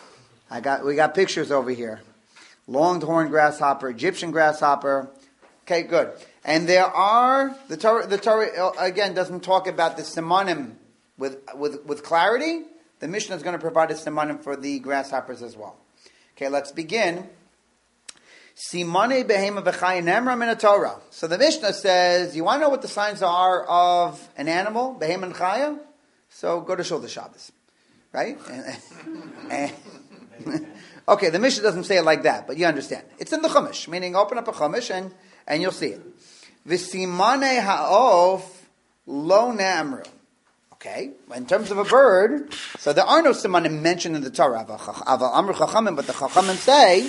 we got pictures over here. Longhorn grasshopper, Egyptian grasshopper. Okay, good. And there are the Torah again doesn't talk about the simanim with clarity. The Mishnah is going to provide a simanim for the grasshoppers as well. Okay, let's begin. Simane behema v'chaya nemra min Torah. So the Mishnah says, you want to know what the signs are of an animal, behema and chaya? So go to Shul Shabbos, right? Okay, the Mishnah doesn't say it like that, but you understand. It's in the Chumash, meaning open up a Chumash and you'll see it. V'simane ha'of lo ne'amru. Okay, in terms of a bird, so there are no simanim mentioned in the Torah. Aval amru chachamim, but the chachamim say,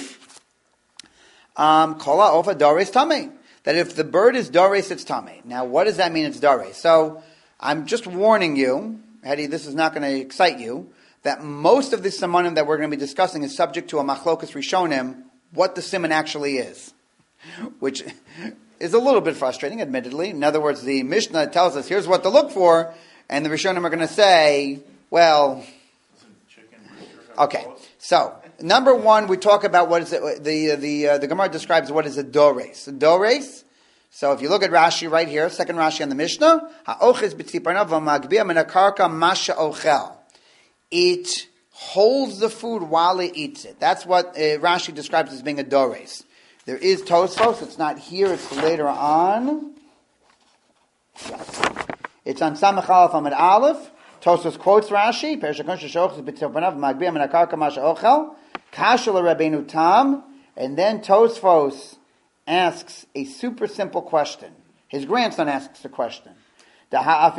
kol ha'of ha'dores tamei. That if the bird is dores, it's tamei. Now, what does that mean? It's dores. So, I'm just warning you, Hedi, this is not going to excite you, that most of the simanim that we're going to be discussing is subject to a machlokas rishonim, what the siman actually is, which is a little bit frustrating, admittedly. In other words, the Mishnah tells us here's what to look for, and the rishonim are going to say, well, okay. So number one, we talk about what is it. The Gemara describes what is a dores. A dores. So if you look at Rashi right here, second Rashi on the Mishnah, ha'oches b'tziparnav v'magbia min hakarka masha ochel. It holds the food while it eats it. That's what Rashi describes as being a dores. There is Tosfos. It's not here. It's later on. Yes. It's on Samach Aleph Amud Aleph. Tosfos quotes Rashi. Perishakon sheshochas b'tziparnav v'magbia min hakarka masha ochel. Kasha l'Rabbeinu Tam. And then Tosfos asks a super simple question. His grandson asks the question. Look at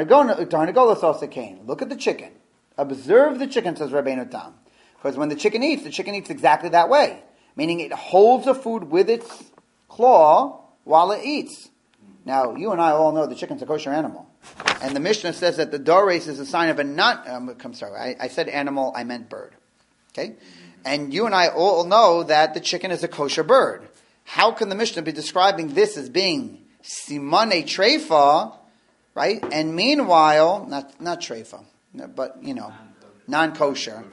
the chicken. Observe the chicken, says Rabbeinu Tam. Because when the chicken eats exactly that way. Meaning it holds the food with its claw while it eats. Now, you and I all know the chicken's a kosher animal. And the Mishnah says that the dores is a sign of a not... I'm sorry, I said animal, I meant bird. Okay? And you and I all know that the chicken is a kosher bird. How can the Mishnah be describing this as being simane treifa, right? And meanwhile, not treifa, but, non-kosher.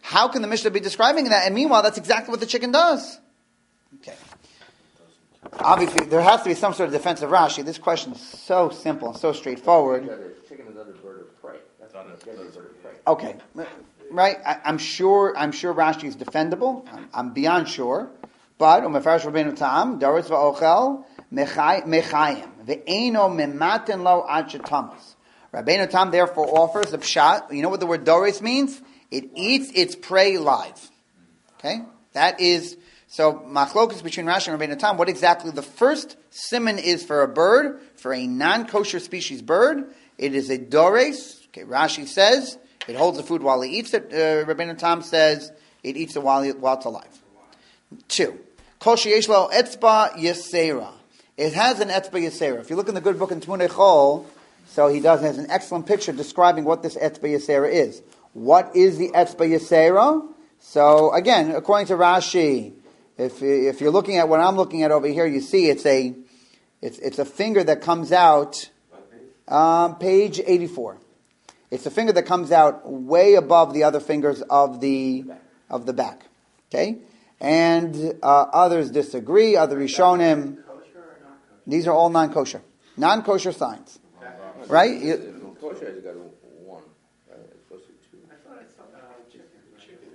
How can the Mishnah be describing that? And meanwhile, that's exactly what the chicken does. Okay. Obviously, there has to be some sort of defense of Rashi. This question is so simple and so straightforward. Chicken is another bird of prey. That's not a bird of prey. Okay. Right? I'm sure Rashi is defendable. I'm beyond sure. But, Umefarash Rabbeinu Tam, Doris va'ochel, mechayim. Ve'eno mematen lo ad shetamas. Rabbeinu Tam therefore offers the pshat. You know what the word Doris means? It eats its prey live. Okay? That is, so machlokus between Rashi and Rabbeinu Tam, what exactly the first siman is for a bird, for a non-kosher species bird. It is a Doris. Okay, Rashi says, it holds the food while he eats it. Rabbeinu Tam says, it eats it while it's alive. 2. Kol sheyesh lo etzba yesera. It has an etzba yesera. If you look in the good book in Tmunei Chol, so he has an excellent picture describing what this etzba yesera is. What is the etzba yesera? So again, according to Rashi, if you're looking at what I'm looking at over here, you see it's a finger that comes out, page 84. It's a finger that comes out way above the other fingers of the back. Okay, and others disagree. Other Rishonim. These are all non-kosher signs, right? Kosher has got one. It's supposed to be 2. I thought I saw chicken.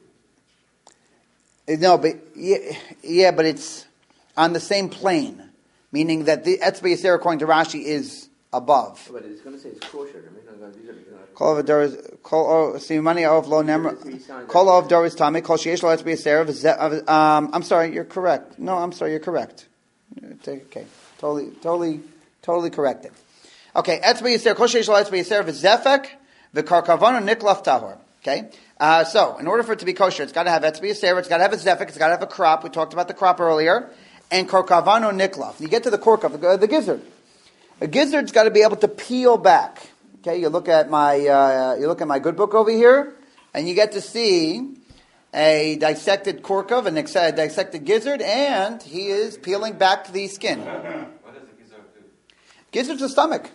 No, but yeah, but it's on the same plane, meaning that the etzba yisera, according to Rashi, is above. But it's going to say it's kosher. Kol of Doris, kol simani of lo nemra, kol of Doris tame, kol sheyesh lo etzba yisera. I'm sorry, you're correct. No, I'm sorry, you're correct. Okay, totally corrected. Okay, etzba yisera, kol sheyesh lo etzba yisera v'zefek v'karkavano niklaf tahor. Okay, so in order for it to be kosher, it's got to have etzba yisera, it's got to have a zefek, it's got to have a crop. We talked about the crop earlier, and karkavano niklaf. You get to the korkav, the gizzard. A gizzard's got to be able to peel back. Okay, you look at my good book over here, and you get to see a dissected korkav, a dissected gizzard, and he is peeling back the skin. What does the gizzard do? Gizzard's the stomach.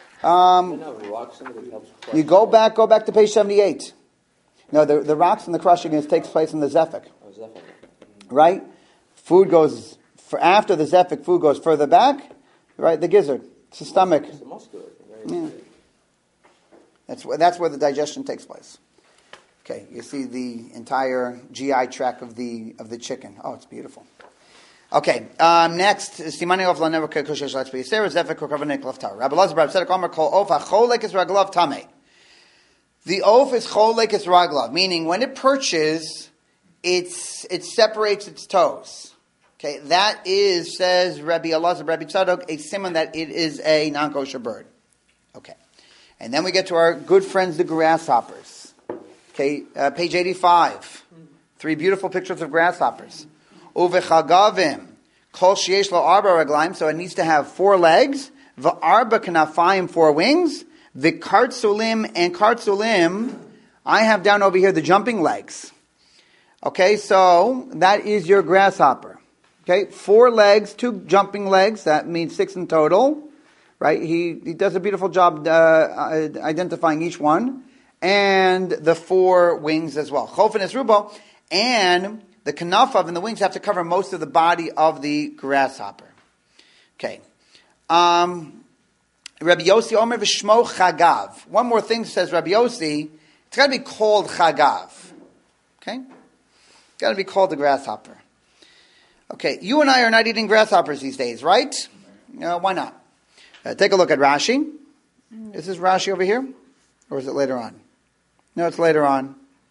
You go back to page 78. No, the rocks and the crushing takes place in the zefek. Right? Food goes after the zefek. Food goes further back. Right, the gizzard. It's the stomach. It's muscular. Yeah. That's where the digestion takes place. Okay, you see the entire GI tract of the chicken. Oh, it's beautiful. Okay, next, Simani of Lanever Koshesh Let's Be Sarah Zefek Kokavenik Laftar. Rabbi Lazar said, "Omer Kol Ofa Cholek is Raglav Tame." The oaf is Cholek is Raglav, meaning when it perches, it separates its toes. Okay, that is, says Rabbi Elazar, Rabbi Tzadok, a siman that it is a non-kosher bird. Okay. And then we get to our good friends, the grasshoppers. Okay, page 85. 3 beautiful pictures of grasshoppers. Uvechagavim, kol sheyesh lo arba raglaim, so it needs to have 4 legs. V'arba kanafayim, 4 wings. V'kartzulim, and kartzulim, I have down over here the jumping legs. Okay, so that is your grasshopper. Okay, 4 legs, 2 jumping legs, that means 6 in total. Right, he does a beautiful job identifying each one, and the 4 wings as well. Chofen es rubo, and the kanafav and the wings have to cover most of the body of the grasshopper. Okay, Rabbi Yossi Omer v'shmo chagav. One more thing says Rabbi Yossi, it's got to be called chagav. Okay, it's got to be called the grasshopper. Okay, you and I are not eating grasshoppers these days, right? Why not? Take a look at Rashi. Is this Rashi over here? Or is it later on? No, it's later on.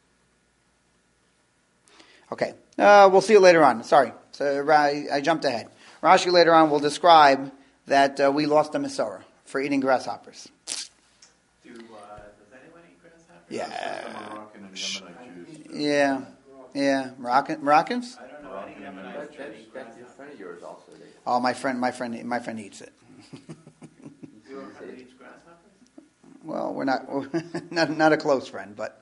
Okay. We'll see it later on. Sorry. So I jumped ahead. Rashi later on will describe that we lost a Masorah for eating grasshoppers. Does anyone eat grasshoppers? Yeah. Yeah. Moroccans? I don't know any Yemenites that eat grasshoppers. That's a friend of yours also. Oh, my friend eats it. Well, we're not a close friend, but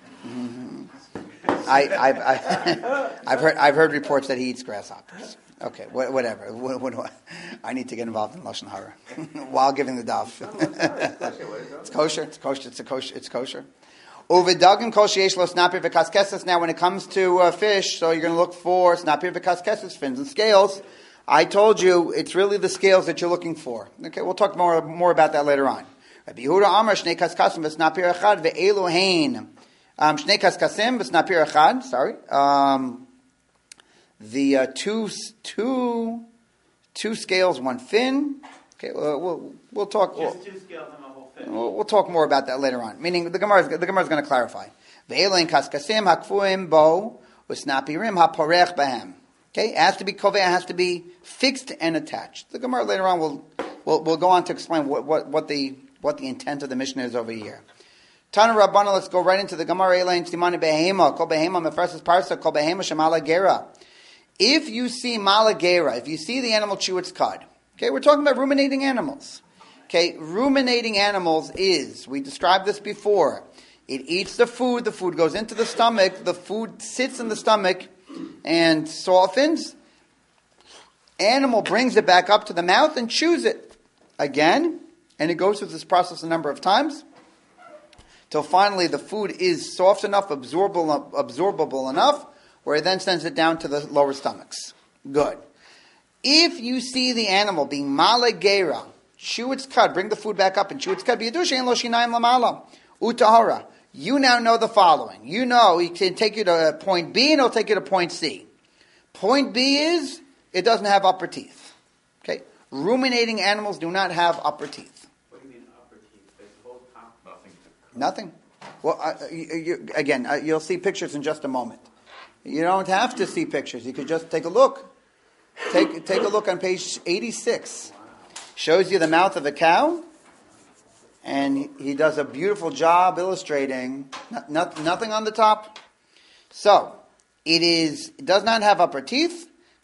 I've heard reports that he eats grasshoppers. Okay, whatever. I need to get involved in lashon hara while giving the daf. It's kosher. It's kosher. Uvidagim kol sheyesh lo snapir v'kaskesses. Now, when it comes to fish, so you're going to look for snapir v'kaskesses, fins and scales. I told you it's really the scales that you're looking for. Okay, we'll talk more about that later on. Rabbi Yehuda Amar shnei kaskasim v'snapir echad ve'elu hein shnei kaskasim v'snapir echad. Sorry, the two scales, one fin. Okay, we'll talk. Just 2 scales on the whole fin. We'll talk more about that later on. Meaning the Gemara is going to clarify. Ve'elu hein kaskasim hakfuim bo v'snapirim haporech behem. Okay, it has to be koveh, it has to be fixed and attached. The Gemara later on will go on to explain what the intent of the Mishnah is over here. Tana Rabbana, let's go right into the Gemara. Elaine Simani behema, kol behema mefarses parsa, kol behema shemala gera. If you see malagera, if you see the animal chew its cud, okay, we're talking about ruminating animals. Okay, ruminating animals we described this before. It eats the food goes into the stomach, the food sits in the stomach and softens. Animal brings it back up to the mouth and chews it again, and it goes through this process a number of times till finally the food is soft enough, absorbable enough, where it then sends it down to the lower stomachs. Good. If you see the animal being malagera, chew its cud, bring the food back up and chew its cud, utahara. You now know the following. You know he can take you to point B and he'll take you to point C. Point B is, it doesn't have upper teeth. Okay? Ruminating animals do not have upper teeth. What do you mean upper teeth? There's the whole top. Nothing. Well, you'll see pictures in just a moment. You don't have to see pictures. You could just take a look. Take a look on page 86. Shows you the mouth of a cow. And he does a beautiful job illustrating nothing on the top. So, it does not have upper teeth.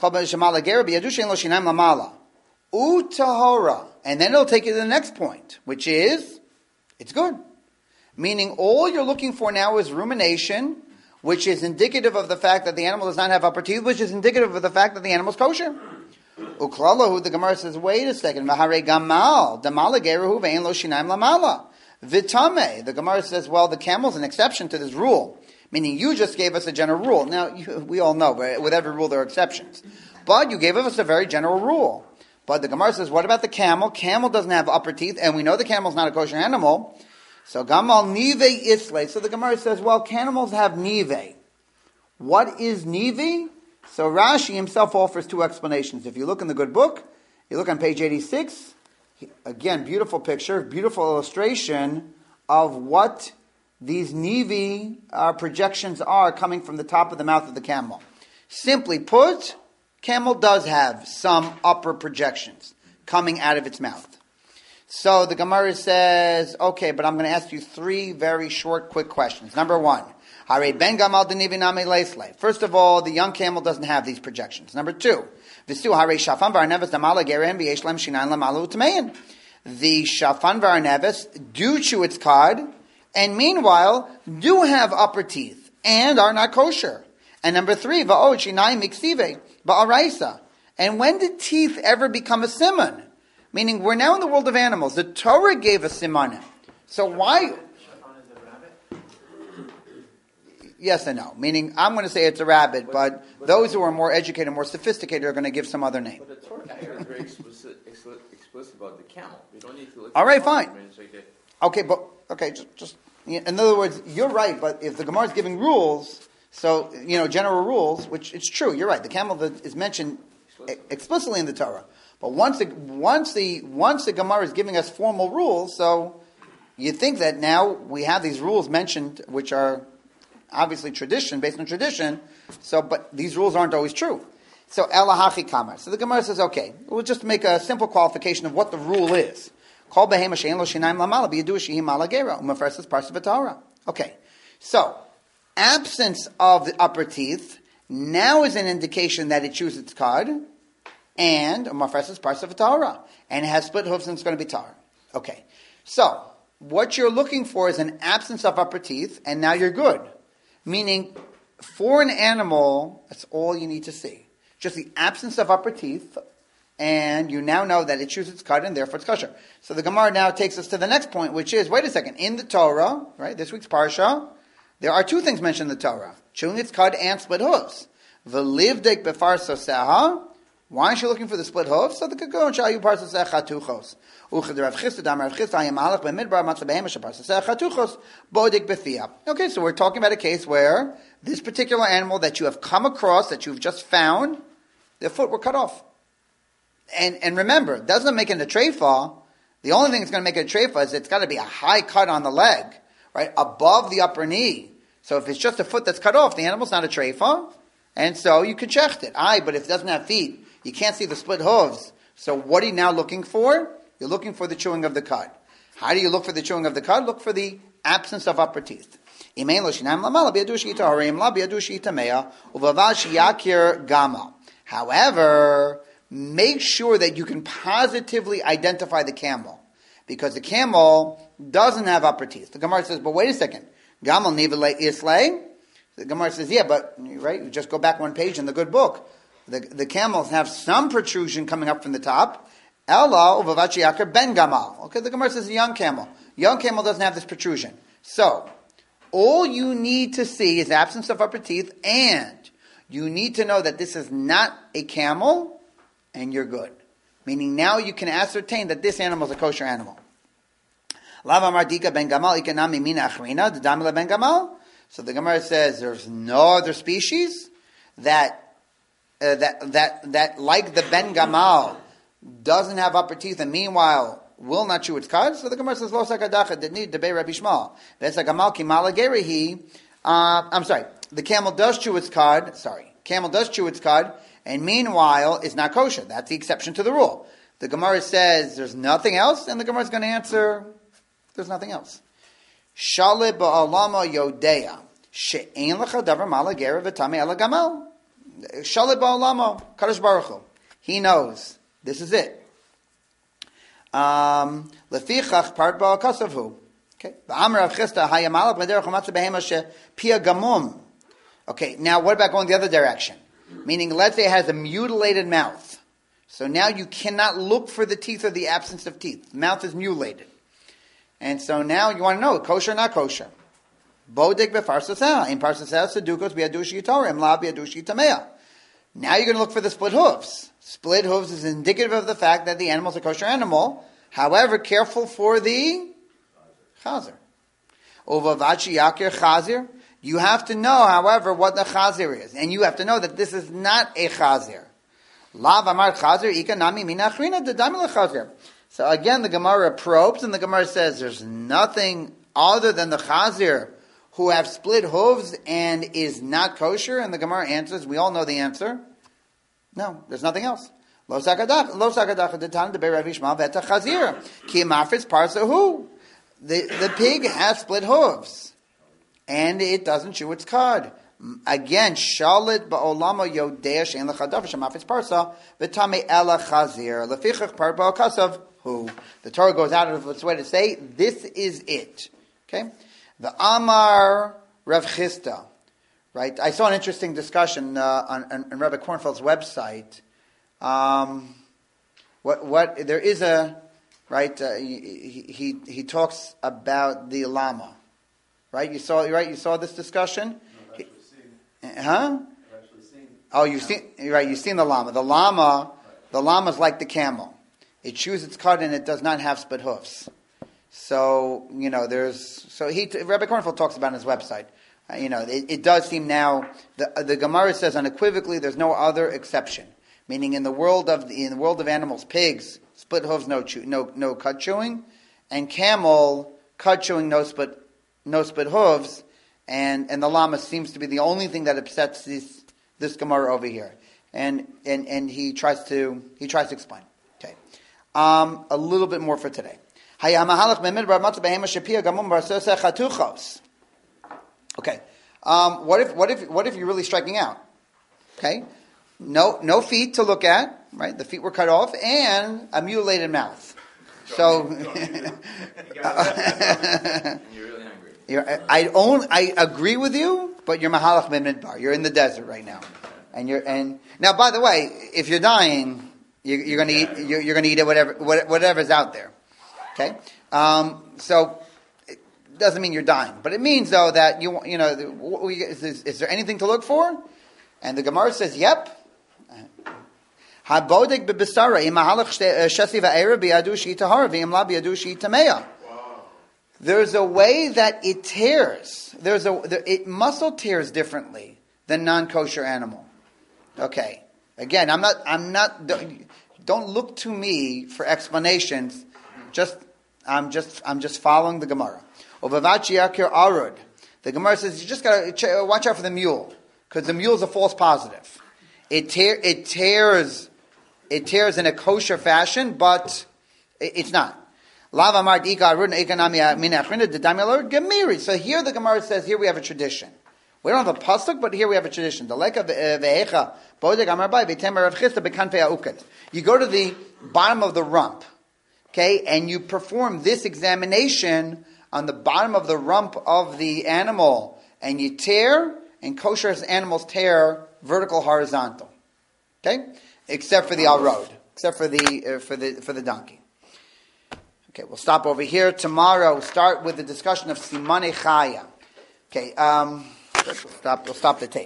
Utahora. And then it'll take you to the next point, which is, it's good. Meaning all you're looking for now is rumination, which is indicative of the fact that the animal does not have upper teeth, which is indicative of the fact that the animal is kosher. Uklalahu, the Gemara says, wait a second. Mahare gamal, damalageruhu ve'en lo shinaim lamala. Vitame, the Gemara says, well, the camel is an exception to this rule. Meaning you just gave us a general rule. Now, we all know, with every rule there are exceptions. But you gave us a very general rule. But the Gemara says, what about the camel? Camel doesn't have upper teeth, and we know the camel is not a kosher animal. So gamal nive isle. So the Gemara says, well, camels have nive. What is nive? So Rashi himself offers 2 explanations. If you look in the good book, you look on page 86, again, beautiful picture, beautiful illustration of what these nivi projections are coming from the top of the mouth of the camel. Simply put, camel does have some upper projections coming out of its mouth. So the Gemara says, okay, but I'm going to ask you 3 very short, quick questions. Number 1. First of all, the young camel doesn't have these projections. Number 2, the shafan v'arneves do chew its cud, and meanwhile do have upper teeth and are not kosher. And number 3, and when did teeth ever become a siman? Meaning, we're now in the world of animals. The Torah gave us simanim. So why? Yes and no. Meaning, I'm going to say it's a rabbit, but those who are more educated, more sophisticated, are going to give some other name. But the Torah is very explicit about the camel. You don't need to look. All right, fine. Okay, just in other words, you're right. But if the Gemara is giving rules, so general rules, which it's true, you're right. The camel is mentioned explicitly in the Torah. But once the Gemara is giving us formal rules, so you think that now we have these rules mentioned, which are obviously tradition, based on tradition. So, but these rules aren't always true. So, elahachi kamar. So the Gemara says, okay, we'll just make a simple qualification of what the rule is. Kol behema she'en lo shinaim lamala b'yadu shehi malagera u'mefreses parsa v'tahara. Okay, so absence of the upper teeth now is an indication that it chews its cud, and u'mefreses parsa v'tahara, and it has split hoofs and it's going to be tar. Okay, so what you're looking for is an absence of upper teeth, and now you're good. Meaning, for an animal, that's all you need to see. Just the absence of upper teeth, and you now know that it chews its cud, and therefore it's kosher. So the Gemara now takes us to the next point, which is, wait a second, in the Torah, right, this week's Parsha, there are two things mentioned in the Torah, chewing its cud and split hooves. V'livdek befar soseha. Why is she looking for the split hooves? So the Kagon shayu parsoseha chatuchos. Uchad Rav Chisda dam Rav Chisda hayam halach b'midbar matzah behem sheparsoseha chatuchos bodik b'thia. Okay, so we're talking about a case where this particular animal that you have come across, that you've just found, their foot were cut off. And remember, it doesn't make it a treifa. The only thing that's going to make it a treifa is it's got to be a high cut on the leg, right, above the upper knee. So if it's just a foot that's cut off, the animal's not a treifa, and so you can check it. But if it doesn't have feet, you can't see the split hooves. So what are you now looking for? You're looking for the chewing of the cud. How do you look for the chewing of the cud? Look for the absence of upper teeth. However, make sure that you can positively identify the camel, because the camel doesn't have upper teeth. The Gemara says, but wait a second. Gamal nivelei islay? The Gemara says, yeah, but, right, you just go back one page in the good book. The camels have some protrusion coming up from the top. Ella uvavachi yakir ben gamal. Okay, the Gemara says a young camel. Young camel doesn't have this protrusion. So, all you need to see is absence of upper teeth, and you need to know that this is not a camel, and you're good. Meaning now you can ascertain that this animal is a kosher animal. Lava mardika ben gamal ikanami mina achrina d'damila ben gamal. So the Gemara says there's no other species that like the ben gamal doesn't have upper teeth, and meanwhile will not chew its cud. So the Gemara says lo sakadacha did need debei Rabbi Shmuel. V'esa gamal kimala gerihi. I'm sorry. The camel does chew its cud. Camel does chew its cud, and meanwhile it's not kosher. That's the exception to the rule. The Gemara says there's nothing else, and the Gemara is going to answer there's nothing else. Shale ba'alama yodea she'en lecha davar malagera v'tamei ela gamal. Shale ba'alama Kadosh Baruch Hu. He knows. This is it. Lefichach part ba'akasavhu. Okay. V'amar Rav Chisda hayamalach b'derech u'matzah behema she'pia gamum. Okay. Now, what about going the other direction? Meaning, let's say it has a mutilated mouth. So now you cannot look for the teeth or the absence of teeth. The mouth is mutilated. And so now you want to know, kosher or not kosher. Bodik befarsasah. In parsasah sedukos biadushi yitorim la biadushi tamea. Now you're going to look for the split hooves. Split hooves is indicative of the fact that the animal is a kosher animal. However, careful for the chazer. Uvavachi yakir chazer. You have to know, however, what the chazer is. And you have to know that this is not a chazer. Lav amar chazer ika nami minachrina dedamila chazer. So again, the Gemara probes, and the Gemara says there's nothing other than the chazir who have split hooves and is not kosher. And the Gemara answers, we all know the answer. No, there's nothing else. Lo sakadach detan debei Rav Yishmael v'eta chazir ki mafritz parsa hu. The pig has split hooves, and it doesn't chew its cud. Again, shalit ba'olama yodea she'en lechadav shemafritz parsa v'tamei ela chazir lefichach par ba'akasav. The Torah goes out of its way to say, this is it. Okay? The Amar Rav Chisda. Right? I saw an interesting discussion on Rabbi Kornfeld's website. There is a, right, he talks about the lama. Right? You saw this discussion? No, I've actually seen. Huh? I've actually seen. Oh, you've seen the lama. The lama is like the camel. It chews its cud and it does not have split hoofs. So, Rabbi Kornfeld talks about on his website. It does seem now, the Gemara says unequivocally there's no other exception. Meaning in the world of animals, pigs, split hooves, no cud chewing, and camel, cud chewing, no split hooves, and the llama seems to be the only thing that upsets this Gemara over here. And he tries to explain. A little bit more for today. Okay. What if you're really striking out? Okay. No feet to look at, right? The feet were cut off, and a mutilated mouth. So you're really hungry. I agree with you, but you're mahalach ben midbar. You're in the desert right now, and now. By the way, if you're dying, You're going to eat. You're going to eat it. Whatever's out there. Okay. So it doesn't mean you're dying, but it means though that is there anything to look for? And the Gemara says, "Yep." Habodek bebisara imahalach shesi va'era biyadu she'itahara v'imla biyadu she'itameya. There's a way that it tears. Muscle tears differently than non-kosher animal. Okay. Again, I'm not. Don't look to me for explanations. I'm just following the Gemara. The Gemara says you just gotta watch out for the mule because the mule is a false positive. It tears in a kosher fashion, but it's not. So here the Gemara says, here we have a tradition. We don't have a pasuk, but here we have a tradition. You go to the bottom of the rump, okay, and you perform this examination on the bottom of the rump of the animal, and you tear, and kosher animals tear vertical, horizontal, okay, except for the al-rod, except for the donkey. Okay, we'll stop over here. Tomorrow, we'll start with the discussion of Simane Chaya. Okay, we'll stop the tape.